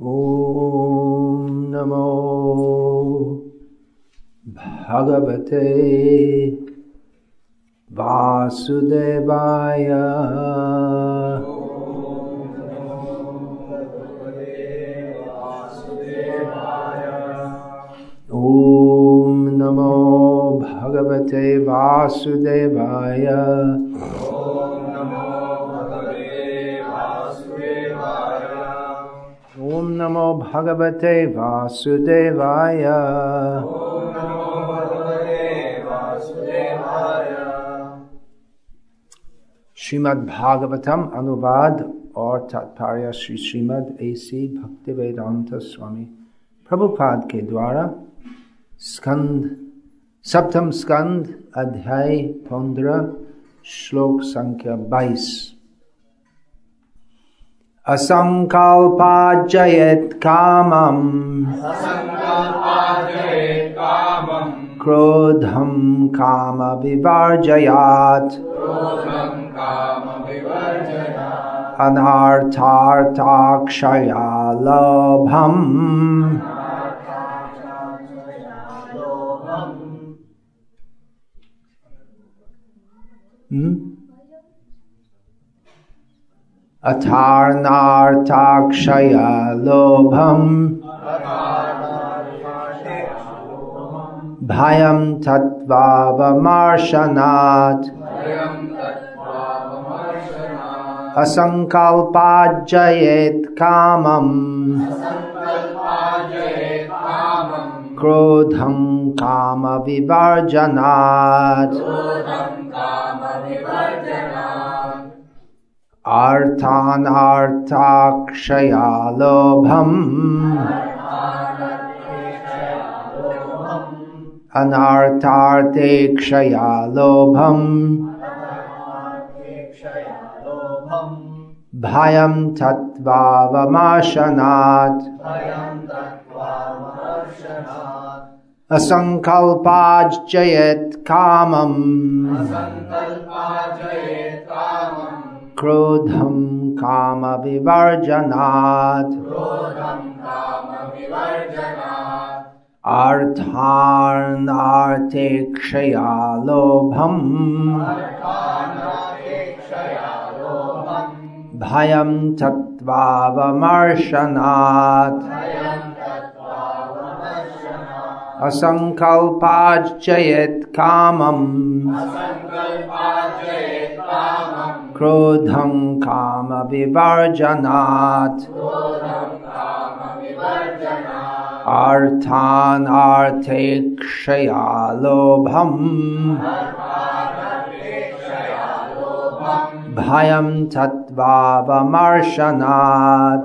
ॐ नमो भगवते वासुदेवाय। ॐ नमो भगवते वासुदेवाय। ॐ नमो भगवते वासुदेवाय। श्रीमद् भागवतम अनुवाद और तात्पर्य श्री श्रीमद् ऐसी भक्तिवेदांत स्वामी प्रभुपाद के द्वारा सप्तम स्कंद अध्याय 15 श्लोक संख्या 22। असंकल्पाजयेत् कामम् क्रोधं काम विवर्जयात् अनार्थार्थाक्षया लोभम् अथार्नार्थाक्षया लोभम् भयं तत्त्वावमर्शनात् असंकल्पाजयेत् कामम् क्रोधं काम विवर्जनात् अर्थानर्थाक्षया लोभम् अनर्थार्थेक्षया लोभम् भयं तत्त्वावमर्शनात् असंकल्पाजयेत् कामम् क्रोधं काम विवर्जनात् अर्थानर्थेक्षया लोभम् भयं तत्त्वावमर्शनात् असंकल्पाजयेत् कामम् क्रोधं काम विवर्जनात् अर्थानर्थेक्षया लोभम् भयं तत्त्वावमर्शनात्।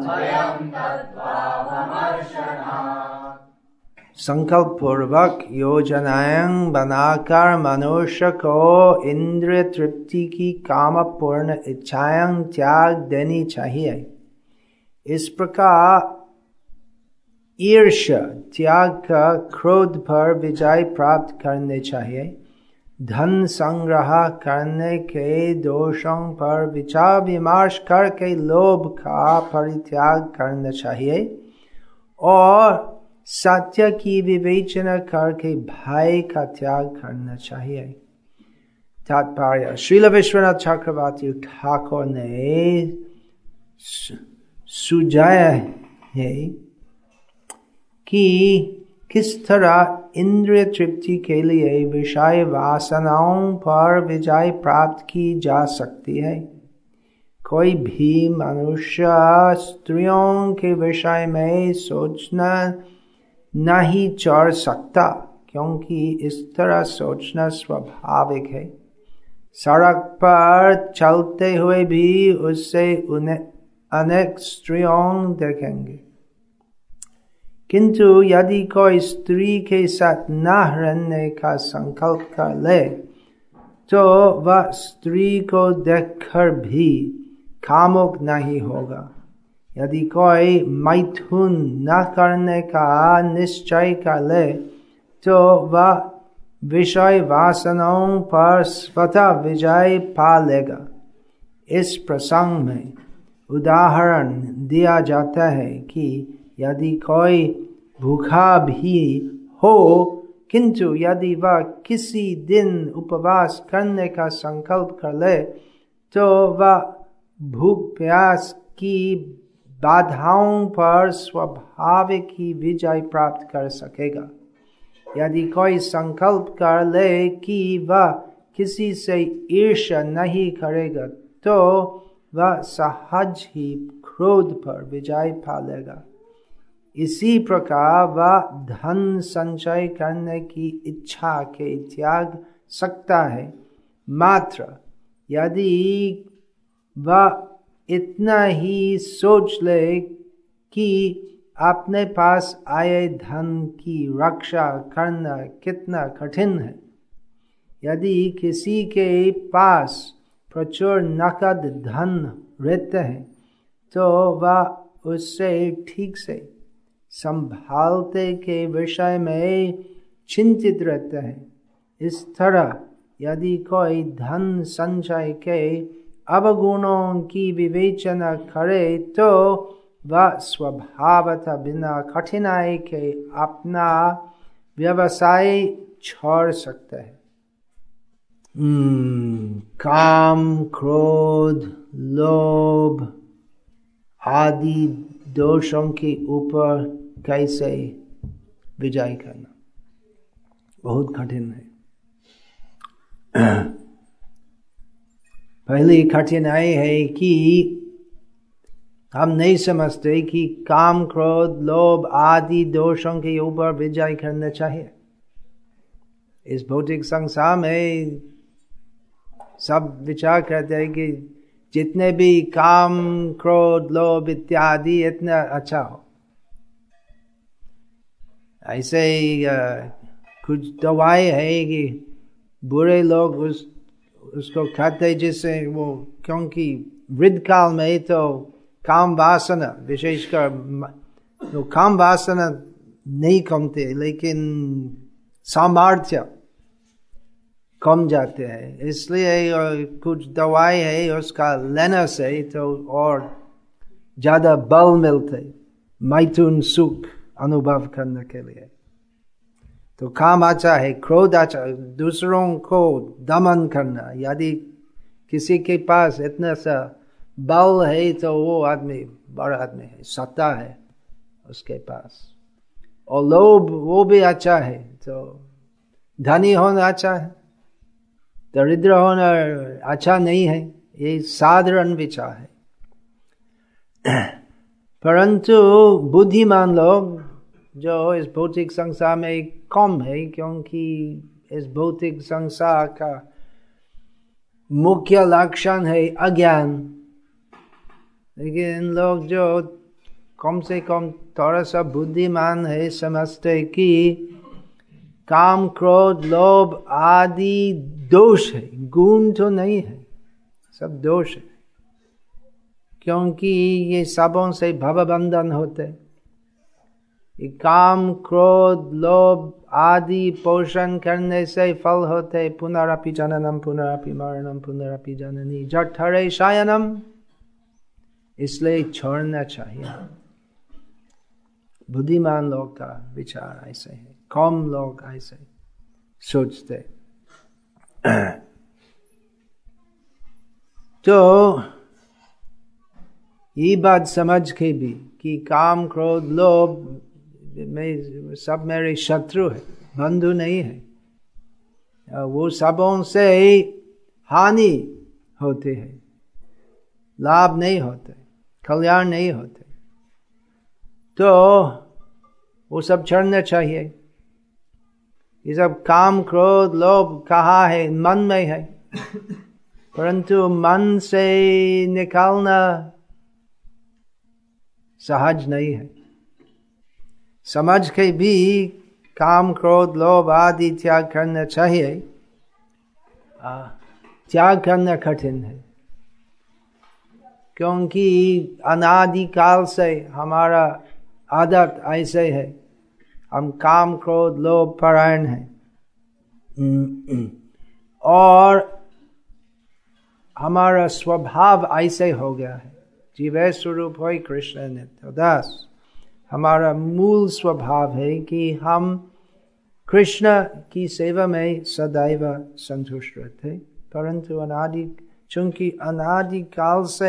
संकल्प पूर्वक योजनाएं बनाकर मनुष्य को इंद्रिय तृप्ति की कामपूर्ण इच्छाएं त्याग देनी चाहिए। इस प्रकार ईर्ष्या त्याग कर क्रोध पर विजय प्राप्त करने चाहिए। धन संग्रह करने के दोषों पर विचार विमर्श करके लोभ का परित्याग करना चाहिए और सत्य की विवेचना करके भय का त्याग करना चाहिए। तात्पर्य श्रील विश्वनाथ चक्रवर्ती ठाकुर ने सुझाया है कि किस तरह इंद्रिय तृप्ति के लिए विषय वासनाओं पर विजय प्राप्त की जा सकती है। कोई भी मनुष्य स्त्रियों के विषय में सोचना नहीं छोड़ सकता, क्योंकि इस तरह सोचना स्वाभाविक है। सड़क पर चलते हुए भी उससे उन्हें अनेक स्त्रियों देखेंगे, किंतु यदि कोई स्त्री के साथ न रहने का संकल्प कर ले तो वह स्त्री को देखकर भी कामुक नहीं होगा। यदि कोई मैथुन न करने का निश्चय कर ले तो वह विषय वासनाओं पर स्वतः विजय पा लेगा। इस प्रसंग में उदाहरण दिया जाता है कि यदि कोई भूखा भी हो किंतु यदि वह किसी दिन उपवास करने का संकल्प कर ले तो वह भूख प्यास की बाधाओं पर स्वाभाविक ही विजय प्राप्त कर सकेगा। यदि कोई संकल्प कर ले कि वह किसी से ईर्ष्या नहीं करेगा तो वह सहज ही क्रोध पर विजय पा लेगा। इसी प्रकार वह धन संचय करने की इच्छा के त्याग सकता है, मात्र यदि वह इतना ही सोच ले कि अपने पास आए धन की रक्षा करना कितना कठिन है। यदि किसी के पास प्रचुर नकद धन रहते हैं तो वह उससे ठीक से संभालते के विषय में चिंतित रहते हैं। इस तरह यदि कोई धन संचय के अवगुणों की विवेचना करे तो वह स्वभावतः बिना कठिनाई के अपना व्यवसाय छोड़ सकता है। काम, क्रोध, लोभ आदि दोषों के ऊपर कैसे विजय करना बहुत कठिन है। पहली कठिनाई है कि हम नहीं समझते कि काम, क्रोध, लोभ आदि दोषों के ऊपर विजय करना चाहिए। इस भौतिक संसार में सब विचार करते हैं कि जितने भी काम, क्रोध, लोभ इत्यादि इतना अच्छा हो। ऐसे कुछ दवाई है कि बुरे लोग उसको खाते जिससे वो, क्योंकि वृद्ध काल में तो काम वासना विशेषकर तो काम वासना नहीं कमते लेकिन सामर्थ्य कम जाते हैं, इसलिए कुछ दवाई है उसका लेने से तो और ज्यादा बल मिलते मैथुन सुख अनुभव करने के लिए। तो काम अच्छा है, क्रोध अच्छा, दूसरों को दमन करना। यदि किसी के पास इतना सा बल है तो वो आदमी बड़ा आदमी है, सत्ता है उसके पास। और लोभ वो भी अच्छा है, तो धनी होना अच्छा है, दरिद्र होना अच्छा नहीं है, ये साधारण विचार है। परंतु बुद्धिमान लोग जो इस भौतिक संसार में कम है, क्योंकि इस भौतिक संसार का मुख्य लक्षण है अज्ञान, लेकिन लोग जो कम से कम थोड़ा सा बुद्धिमान है समझते कि काम, क्रोध, लोभ आदि दोष है, गुण तो नहीं है, सब दोष है। क्योंकि ये सबों से भवबंधन होते, ये काम, क्रोध, लोभ आदि पोषण करने से फल होते पुनरपि जननम पुनरपि मरणम पुनरपि जननी जठरे शयनम, इसलिए छोड़ना चाहिए। बुद्धिमान लोग का विचार ऐसे है, कम लोग ऐसे सोचते। तो ये बात समझ के भी कि काम, क्रोध, लोभ में सब मेरे शत्रु है, बंधु नहीं है, वो सबों से हानि होते है, लाभ नहीं होते, कल्याण नहीं होते, तो वो सब छोड़ना चाहिए। ये सब काम, क्रोध, लोभ कहाँ है? मन में है, परंतु मन से निकालना सहज नहीं है। समझ के भी काम, क्रोध, लोभ आदि त्याग करना चाहिए, त्याग करना कठिन है, क्योंकि अनादिकाल से हमारा आदत ऐसे है, हम काम, क्रोध, लोभ परायण हैं, और हमारा स्वभाव ऐसे हो गया है। जीवे स्वरूप होय कृष्ण नित्य दास, हमारा मूल स्वभाव है कि हम कृष्ण की सेवा में सदैव संतुष्ट रहते, परंतु चूंकि अनादि काल से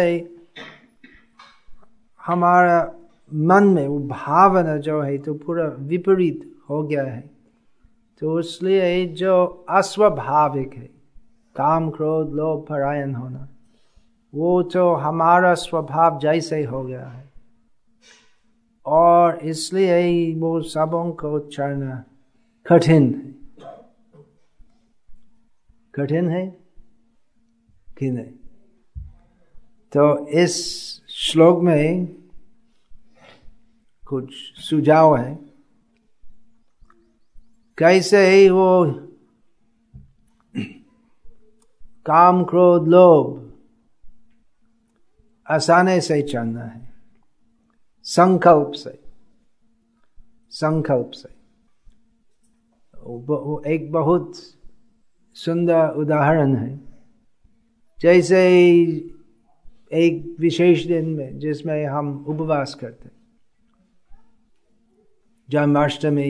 हमारा मन में वो भावना जो है तो पूरा विपरीत हो गया है, तो इसलिए जो अस्वाभाविक है काम क्रोध लोभ परायण होना, वो तो हमारा स्वभाव जैसे हो गया है, और इसलिए वो सबों को चढ़ना कठिन है कि नहीं। तो इस श्लोक में कुछ सुझाव है कैसे वो काम क्रोध लोभ आसानी से चढ़ना है, संकल्प से। वो एक बहुत सुंदर उदाहरण है, जैसे एक विशेष दिन में जिसमें हम उपवास करते, जन्माष्टमी,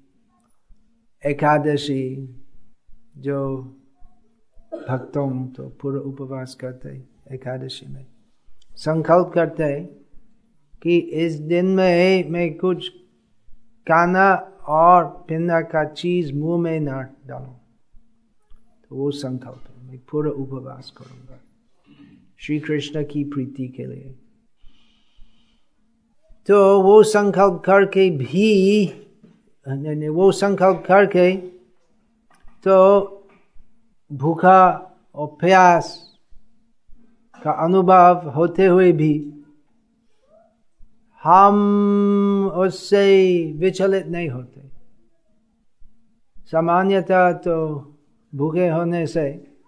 एकादशी, जो भक्तों तो पूरा उपवास करते एकादशी में, संकल्प करते कि इस दिन में मैं कुछ खाना और पीने का चीज मुंह में ना डालूं, तो वो संकल्प है, मैं पूरा उपवास करूंगा श्री कृष्ण की प्रीति के लिए। तो वो संकल्प करके तो भूखा और प्यास का अनुभव होते हुए भी हम उससे विचलित नहीं होते। सामान्यतः तो भूखे होने से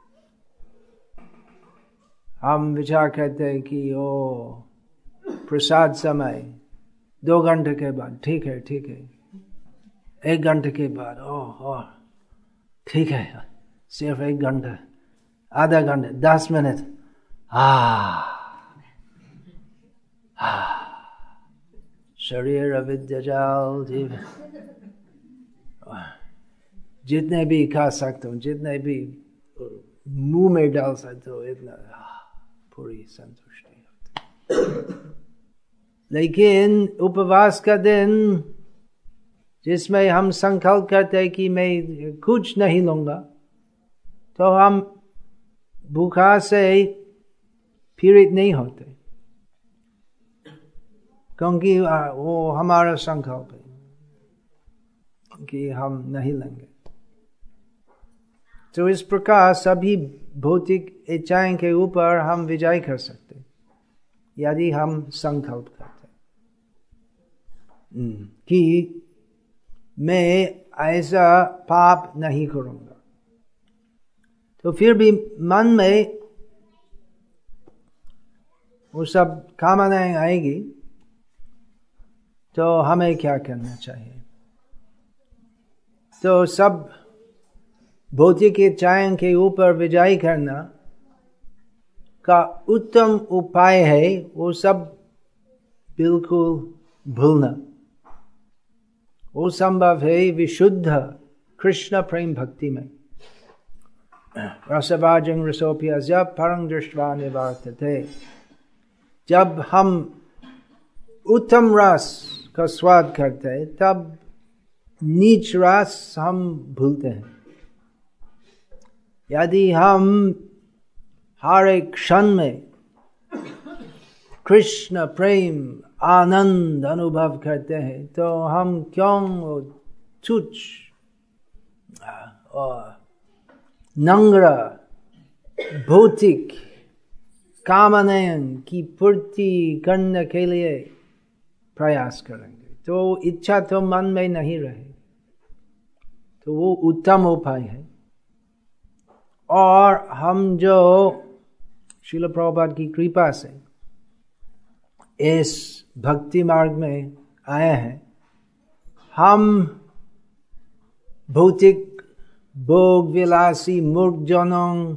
हम विचार करते हैं कि ओ प्रसाद समय 2 घंटे के बाद ठीक है, 1 घंटे के बाद ओह ठीक है, सिर्फ 1 घंटा, आधा घंटा, 10 मिनट, शरीर अविद्याजाल जीव, जितने भी खा सकता हूँ, जितने भी मुंह में डाल सकता हूँ, इतना पूरी संतुष्टि होती। लेकिन उपवास का दिन जिसमें हम संकल्प करते हैं कि मैं कुछ नहीं लूंगा, तो हम भूखा से पीड़ित नहीं होते, क्योंकि वो हमारा संकल्प है कि हम नहीं लेंगे। तो इस प्रकार सभी भौतिक इच्छाएं के ऊपर हम विजय कर सकते यदि हम संकल्प करते कि मैं ऐसा पाप नहीं करूंगा। तो फिर भी मन में वो सब कामनाएं आएगी, तो हमें क्या करना चाहिए? तो सब भौतिक इच्छाएं के ऊपर विजय करना का उत्तम उपाय है वो सब बिल्कुल भूलना। वो संभव है विशुद्ध कृष्ण प्रेम भक्ति में। रसभाजं रसोप्यस्य परं दृष्ट्वा निवर्तते। जब हम उत्तम रस का स्वाद करते हैं, तब नीच रस हम भूलते हैं। यदि हम हर एक क्षण में कृष्ण प्रेम आनंद अनुभव करते हैं, तो हम क्यों तुच्छ और नंगरा भौतिक कामनाएं की पूर्ति करने के लिए प्रयास करेंगे? तो इच्छा तो मन में नहीं रहे। तो वो उत्तम उपाय है। और हम जो श्रील प्रभुपाद की कृपा से इस भक्ति मार्ग में आए हैं, हम भौतिक भोग विलासी मूर्ख जनों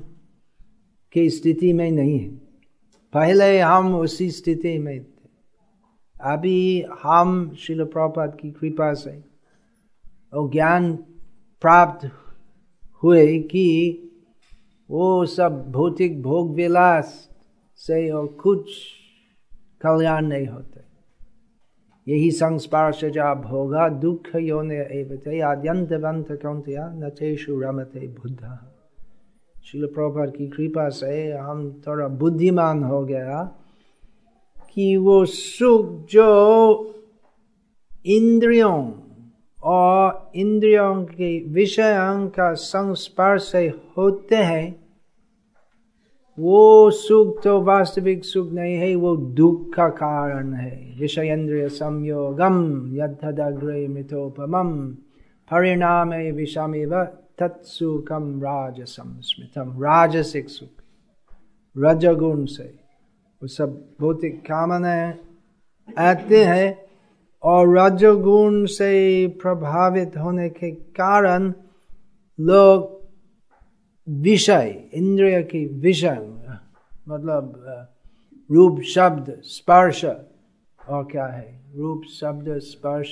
की स्थिति में नहीं है। पहले हम उसी स्थिति में थे, अभी हम श्रील प्रभुपाद की कृपा से वो ज्ञान प्राप्त हुए कि वो सब भौतिक भोग विलास से और कुछ कल्याण नहीं होते। यही संस्पर्शजा भोगा दुख योने एवते आद्यंतवंत कौन्तेय न तेषु रमते बुद्धः। श्रील प्रभुपाद की कृपा से हम थोड़ा बुद्धिमान हो गया कि वो सुख जो इंद्रियों और इंद्रियों के विषयों का संस्पर्श से होते हैं, वो सुख तो वास्तविक सुख नहीं है, वो दुख का कारण है। विषयेन्द्रिय संयोगम यद्धदग्रे मिथोपमम परिणामे विषमेव तत्सुखम राजसं स्मृतम। राजसिक सुख रजगुण से वो सब भौतिक कामनाएं आते हैं और रजगुण से प्रभावित होने के कारण लोग विषय इंद्रिय की विषय मतलब रूप शब्द स्पर्श और क्या है रूप शब्द स्पर्श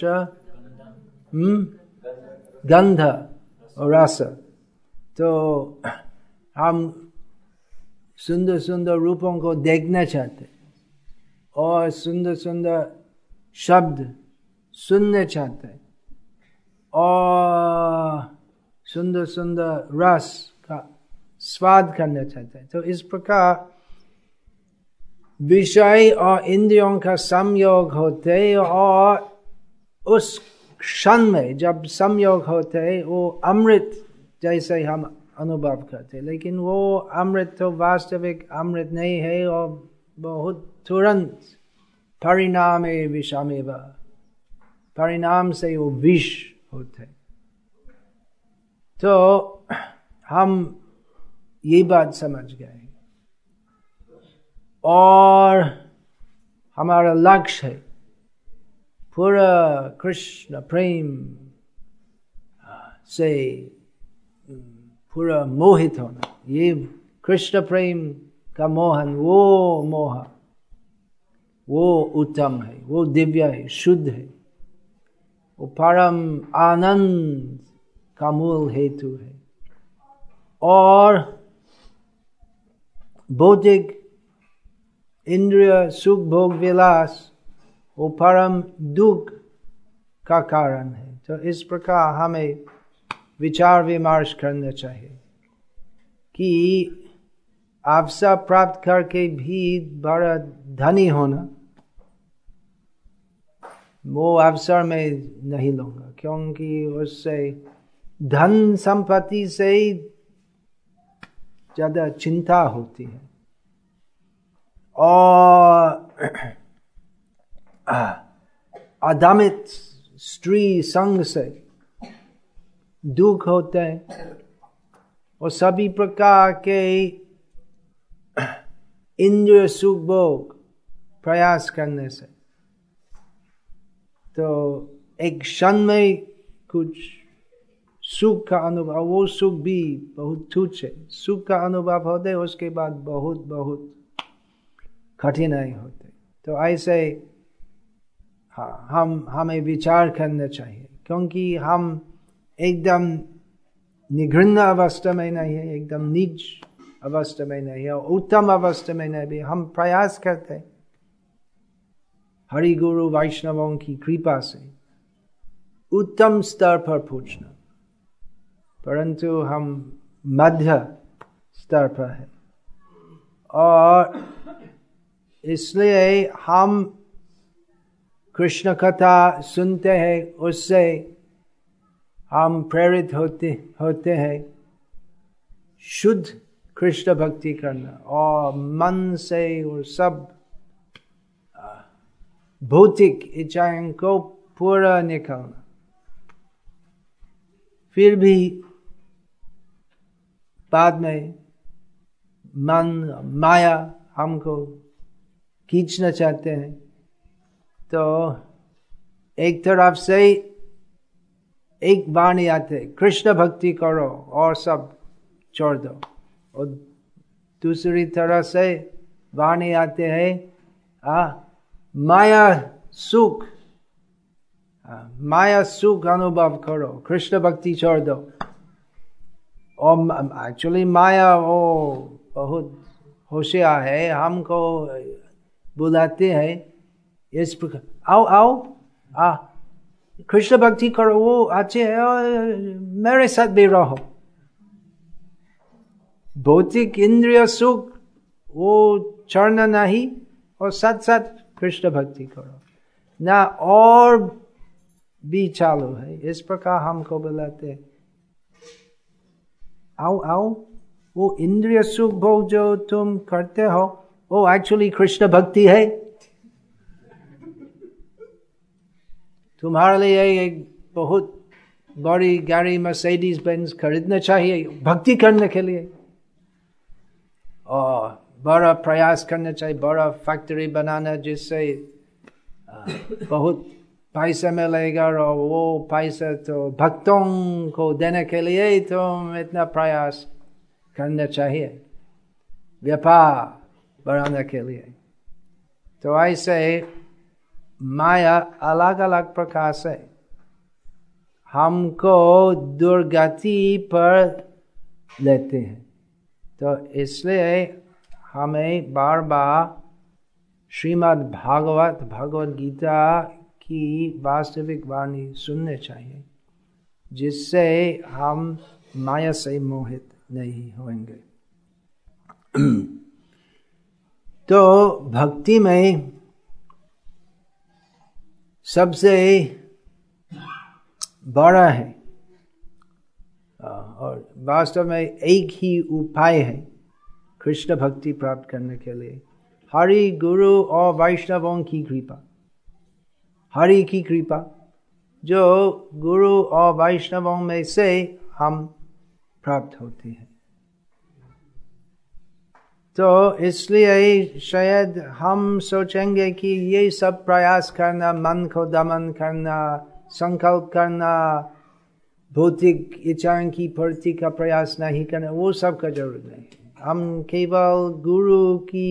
गंध और रस। तो हम सुंदर सुंदर रूपों को देखना चाहते और सुंदर सुंदर शब्द सुनने चाहते और सुंदर सुंदर रस का स्वाद करना चाहते हैं। तो इस प्रकार विषय और इंद्रियों का संयोग होते और उस क्षण में जब संयोग होते वो अमृत जैसे हम अनुभव करते, लेकिन वो अमृत तो वास्तविक अमृत नहीं है और बहुत तुरंत परिणाम विषमेव परिणाम से वो विष होते। तो हम ये बात समझ गए और हमारा लक्ष्य है पूरा कृष्ण प्रेम से पूरा मोहित होना। ये कृष्ण प्रेम का मोहन वो मोह वो उत्तम है, वो दिव्य है, शुद्ध है, वो परम आनंद का मूल हेतु है। और भौतिक इंद्रिय सुख भोग विलास वो परम दुख का कारण है। तो इस प्रकार हमें विचार विमर्श करना चाहिए कि अवसर प्राप्त करके भी बड़ा धनी होना वो अवसर में नहीं लूंगा, क्योंकि उससे धन संपत्ति से ज्यादा चिंता होती है और अदमित स्त्री संग से दुख होते हैं और सभी प्रकार के इंद्रिय सुख भोग प्रयास करने से। तो एक क्षण में कुछ सुख का अनुभव, वो सुख भी बहुत तुच्छ है, सुख का अनुभव होते उसके बाद बहुत बहुत कठिनाई होते। तो ऐसे हमें विचार करना चाहिए, क्योंकि हम एकदम निघृण अवस्था में नहीं है, एकदम नीच अवस्था में नहीं है और उत्तम अवस्था में नहीं भी। हम प्रयास करते हैं हरि गुरु वैष्णवों की कृपा से उत्तम स्तर पर पहुंचना, परंतु हम मध्य स्तर पर है और इसलिए हम कृष्ण कथा सुनते हैं, उससे हम प्रेरित होते हैं शुद्ध कृष्ण भक्ति करना और मन से और सब भौतिक इच्छाओं को पूरा निकालना। फिर भी बाद में मन माया हमको खींचना चाहते हैं, तो एक तरफ से एक वाणी आते कृष्ण भक्ति करो और सब छोड़ दो, और दूसरी तरह से वाणी आते हैं माया सुख, माया सुख अनुभव करो, कृष्ण भक्ति छोड़ दो। और एक्चुअली माया वो बहुत होशियार है, हमको बुलाते हैं इस प्रकार, आओ आओ कृष्ण भक्ति करो, वो अच्छे है और मेरे साथ भी रहो। भौतिक इंद्रिय सुख वो छोड़ना नहीं, और साथ साथ कृष्ण भक्ति करो ना, और भी चालू है। इस प्रकार हमको बुलाते, आओ वो इंद्रिय सुख भोग जो तुम करते हो वो एक्चुअली कृष्ण भक्ति है। तुम्हारे लिए एक बहुत बड़ी गाड़ी मर्सिडीज बेंज खरीदना चाहिए भक्ति करने के लिए, और बड़ा प्रयास करना चाहिए, बड़ा फैक्ट्री बनाना जिससे बहुत पैसा मिलेगा, और वो पैसा तो भक्तों को देने के लिए तुम इतना प्रयास करना चाहिए, व्यापार बढ़ाने के लिए। तो ऐसे माया अलग अलग प्रकार से हमको दुर्गति पर लेते हैं। तो इसलिए हमें बार बार श्रीमद् भागवत भगवद गीता की वास्तविक वाणी सुनने चाहिए, जिससे हम माया से मोहित नहीं होंगे। तो भक्ति में सबसे बड़ा है और वास्तव में एक ही उपाय है कृष्ण भक्ति प्राप्त करने के लिए, हरि गुरु और वैष्णवों की कृपा। हरि की कृपा जो गुरु और वैष्णवों में से हम प्राप्त होते हैं। तो इसलिए शायद हम सोचेंगे कि ये सब प्रयास करना, मन को दमन करना, संकल्प करना, भौतिक इच्छाओं की पूर्ति का प्रयास नहीं करना, वो सब का जरूरत नहीं। हम केवल गुरु की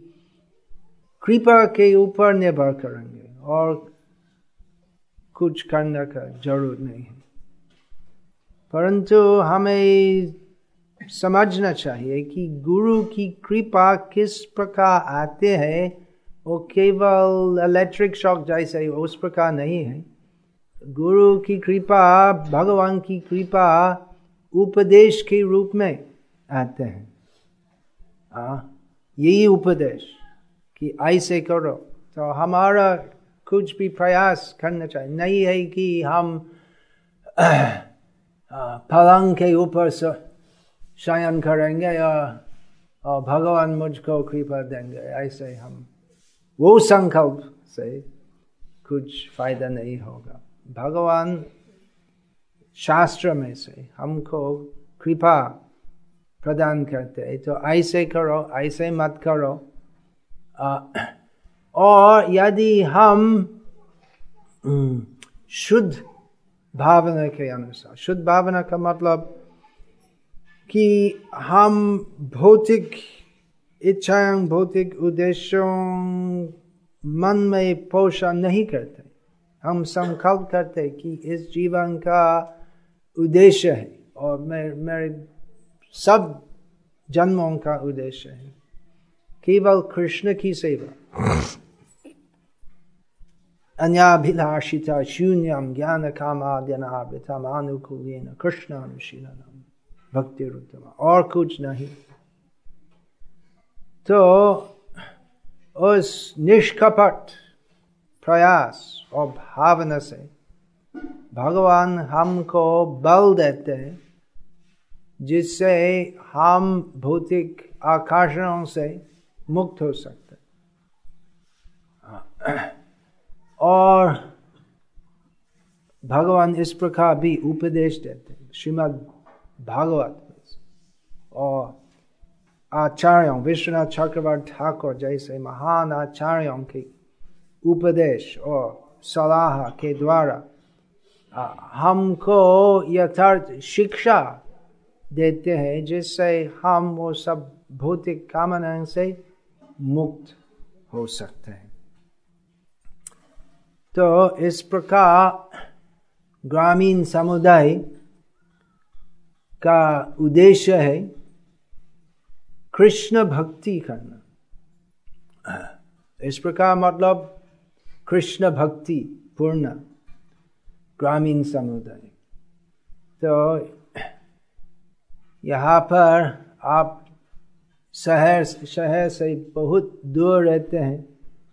कृपा के ऊपर निर्भर करेंगे और कुछ करने का जरूरत नहीं है। परंतु हमें समझना चाहिए कि गुरु की कृपा किस प्रकार आते हैं, वो केवल इलेक्ट्रिक शॉक जैसे उस प्रकार नहीं है। गुरु की कृपा, भगवान की कृपा उपदेश के रूप में आते हैं। यही उपदेश कि ऐसे करो, तो हमारा कुछ भी प्रयास करना चाहिए। नहीं है कि हम पलंग के ऊपर शयन करेंगे और भगवान मुझको कृपा देंगे, ऐसे हम वो संकल्प से कुछ फायदा नहीं होगा। भगवान शास्त्र में से हमको कृपा प्रदान करते हैं, तो ऐसे करो, ऐसे मत करो। और यदि हम शुद्ध भावना के अनुसार, शुद्ध भावना का मतलब कि हम भौतिक इच्छाएं, भौतिक उद्देश्यों मन में पोषण नहीं करते, हम संकल्प करते कि इस जीवन का उद्देश्य है और मेरे सब जन्मों का उद्देश्य है केवल कृष्ण की सेवा। अन्याभिलाषिता शून्यम ज्ञान कामाद्यनावृतम अनुकूलेन कृष्णानुशीलनम भक्तिरुत्तम, और कुछ नहीं। तो उस निष्कपट प्रयास और भावना से भगवान हमको बल देते हैं, जिससे हम भौतिक आकर्षणों से मुक्त हो सकते हैं। और भगवान इस प्रकार भी उपदेश देते हैं श्रीमद् भागवत और आचार्यों, विश्वनाथ चक्रवर्ती ठाकुर जैसे महान आचार्यों के उपदेश और सलाह के द्वारा हमको यथार्थ शिक्षा देते हैं, जिससे हम वो सब भौतिक कामनाओं से मुक्त हो सकते हैं। तो इस प्रकार ग्रामीण समुदाय का उद्देश्य है कृष्ण भक्ति करना। इस प्रकार मतलब कृष्ण भक्ति पूर्ण ग्रामीण समुदाय। तो यहाँ पर आप शहर से बहुत दूर रहते हैं,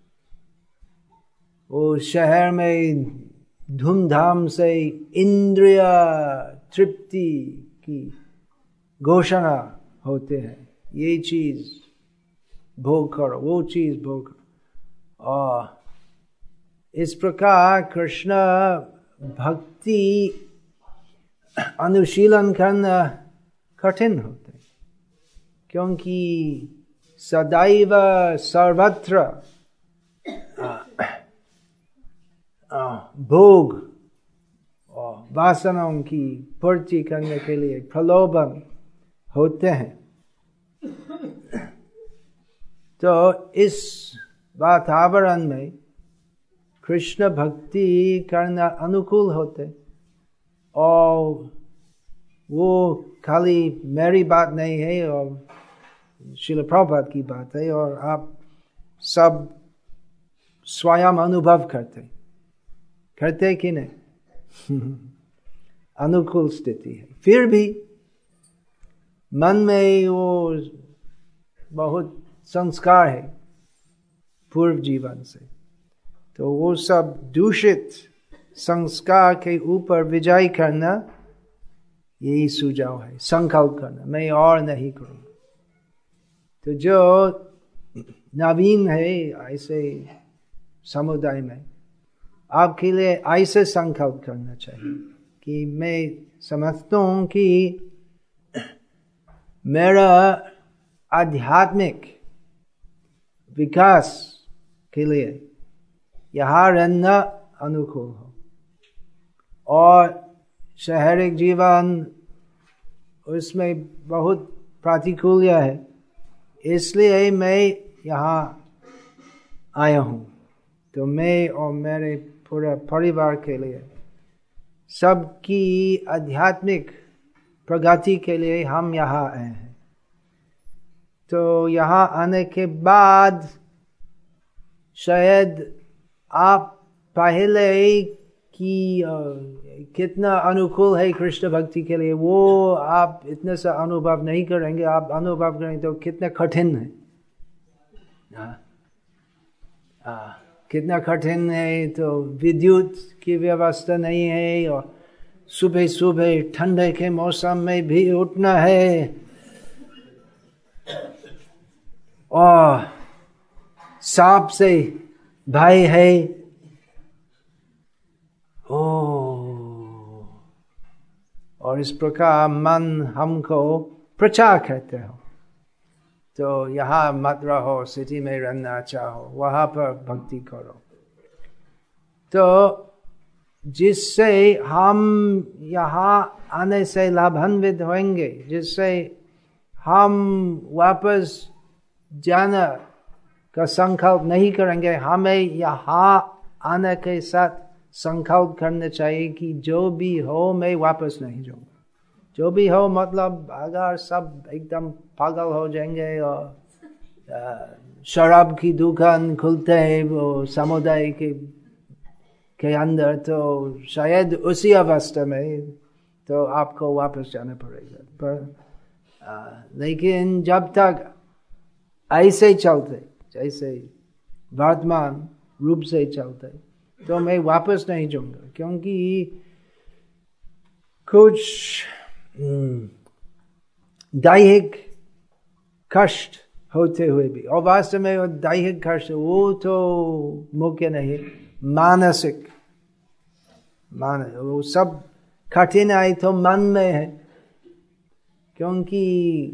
वो शहर में धूमधाम से इंद्रिय तृप्ति की घोषणा होते हैं, ये चीज भोग करो, वो चीज भोग करो। और इस प्रकार कृष्ण भक्ति अनुशीलन करना कठिन होता है, क्योंकि सदैव सर्वत्र भोग और वासनाओं की पूर्ति करने के लिए प्रलोभन होते हैं। तो इस वातावरण में कृष्ण भक्ति करना अनुकूल होते। और वो खाली मेरी बात नहीं है और श्रील प्रभुपाद की बात है, और आप सब स्वयं अनुभव करते कि नहीं? अनुकूल स्थिति है। फिर भी मन में वो बहुत संस्कार है पूर्व जीवन से, तो वो सब दूषित संस्कार के ऊपर विजय करना, यही सुझाव है। संकल्प करना, मैं और नहीं करूँगा। तो जो नवीन है ऐसे समुदाय में, आपके लिए ऐसे संकल्प करना चाहिए कि मैं समझता हूँ कि मेरा आध्यात्मिक विकास के लिए यहाँ रहना अनुकूल हो, और शहरी जीवन उसमें बहुत प्रतिकूल है, इसलिए मैं यहाँ आया हूँ। तो मैं और मेरे पूरा परिवार के लिए, सबकी आध्यात्मिक प्रगति के लिए हम यहाँ आए हैं। तो यहाँ आने के बाद शायद आप पहले कि कितना अनुकूल है कृष्ण भक्ति के लिए, वो आप इतने सा अनुभव नहीं करेंगे। आप अनुभव करेंगे तो कितना कठिन है, कितना कठिन है। तो विद्युत की व्यवस्था नहीं है, और सुबह सुबह ठंडे के मौसम में भी उठना है, और सांप से भय है। और इस प्रकार मन हमको प्रचार करते हो, तो यहाँ मत रहो, सिटी में रहना चाहो, वहाँ पर भक्ति करो। तो जिससे हम यहाँ आने से लाभान्वित होंगे, जिससे हम वापस जाना का संकल्प नहीं करेंगे। हमें यहाँ आने के साथ संकल्प करना चाहिए कि जो भी हो मैं वापस नहीं जाऊंगा। जो भी हो मतलब अगर सब एकदम पागल हो जाएंगे और शराब की दुकान खुलते हैं वो समुदाय के अंदर, तो शायद उसी अवस्था में तो आपको वापस जाना पड़ेगा। पर लेकिन जब तक ऐसे चलते, जैसे वर्तमान रूप से चलते, तो मैं वापस नहीं जाऊंगा, क्योंकि कुछ दैहिक कष्ट होते हुए भी, और वास्तव में वो दैहिक कष्ट वो तो मुख्य नहीं, मानसिक वो सब कठिनाई तो मन में है, क्योंकि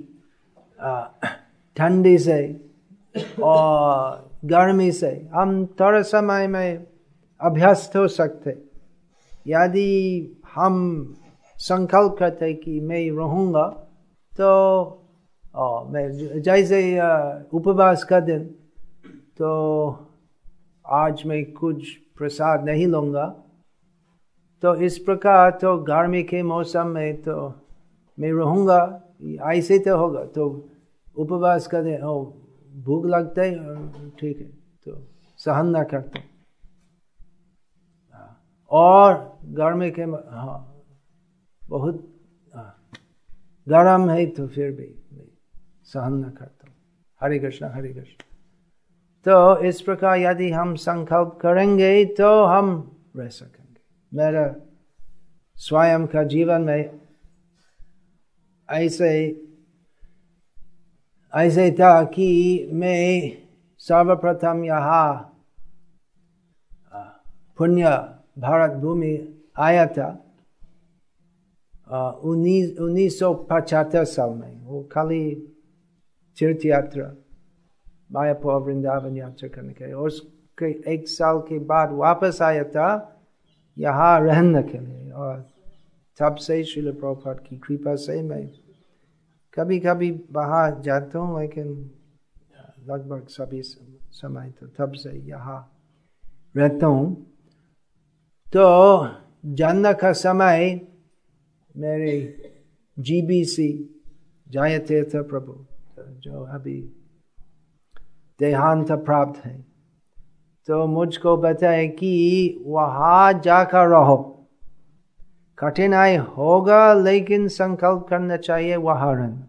ठंडी से और गर्मी से हम थोड़े समय में अभ्यस्त हो सकते। यदि हम संकल्प करते कि मैं रहूंगा, तो मैं जैसे उपवास का दिन, तो आज मैं कुछ प्रसाद नहीं लूंगा, तो इस प्रकार तो गर्मी के मौसम में तो मैं रहूंगा, ऐसे तो होगा। तो उपवास करते हो, भूख लगता है, ठीक है, तो सहन न करते। और गर्मी के बहुत गरम है तो फिर भी सहन न करता। हरे कृष्ण हरे कृष्ण। तो इस प्रकार यदि हम संकल्प करेंगे तो हम रह सकेंगे। मेरा स्वयं का जीवन में ऐसे था कि मैं सर्वप्रथम यहाँ पुण्य भारत भूमि आया था 1975 साल में। वो खाली तीर्थ यात्रा मायापुर वृंदावन यात्रा करने के, और उसके 1 साल के बाद वापस आया था यहाँ रहने के लिए। और तब से श्रील प्रभुपाद की कृपा से मैं कभी कभी बाहर जाता हूँ, लेकिन लगभग सभी समय तो तब से यहाँ रहता हूँ। तो जानना का समय मेरे GBC जयतीर्थ प्रभु जो अभी देहांत प्राप्त है, तो मुझको बताए कि वहाँ जाकर रहो, कठिनाई होगा लेकिन संकल्प करना चाहिए वहाँ रहना।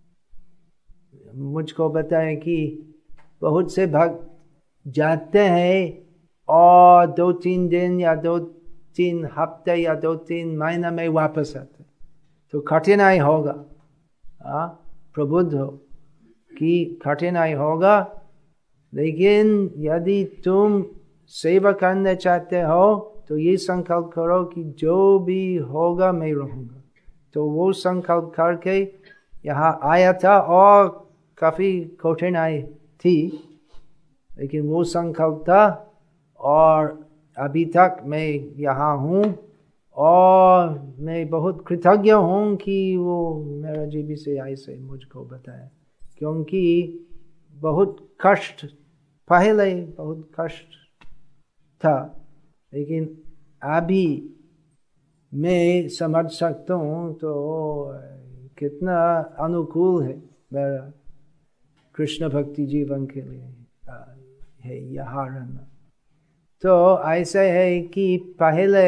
मुझको बताए कि बहुत से भक्त जाते हैं और 2-3 दिन या 2-3 हफ्ते या 2-3 महीना में वापस आते, तो कठिनाई होगा। प्रबुद्ध हो कि कठिनाई होगा, लेकिन यदि तुम सेवा करना चाहते हो तो ये संकल्प करो कि जो भी होगा मैं रहूंगा। तो वो संकल्प करके यहाँ आया था और काफी कठिनाई थी, लेकिन वो संकल्प था और अभी तक मैं यहाँ हूँ। और मैं बहुत कृतज्ञ हूँ कि वो मेरा GBC ऐसे मुझको बताया, क्योंकि बहुत कष्ट, पहले बहुत कष्ट था, लेकिन अभी मैं समझ सकता हूँ तो कितना अनुकूल है मेरा कृष्ण भक्ति जीवन के लिए है यहाँ रहना। तो ऐसे है कि पहले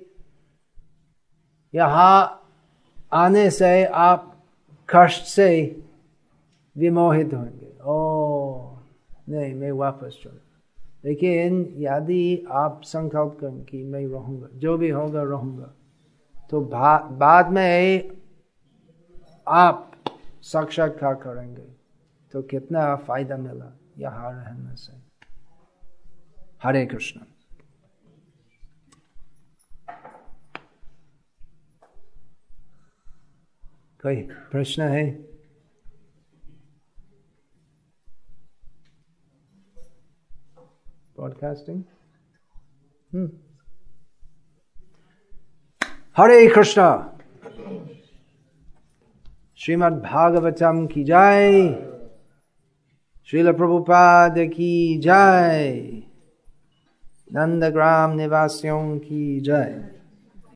यहाँ आने से आप कष्ट से विमोहित होंगे, नहीं मैं वापस चलूँ। लेकिन यदि आप संकल्प करें कि मैं रहूँगा, जो भी होगा रहूँगा, तो बाद में आप साक्षात्कार करेंगे तो कितना फायदा मिला यहाँ रहने से। हरे कृष्ण। कोई प्रश्न है? ब्रॉडकास्टिंग। हरे कृष्णा। श्रीमद् भागवतम की जय, श्रील प्रभुपाद की जय, नंदग्राम निवासियों की जय।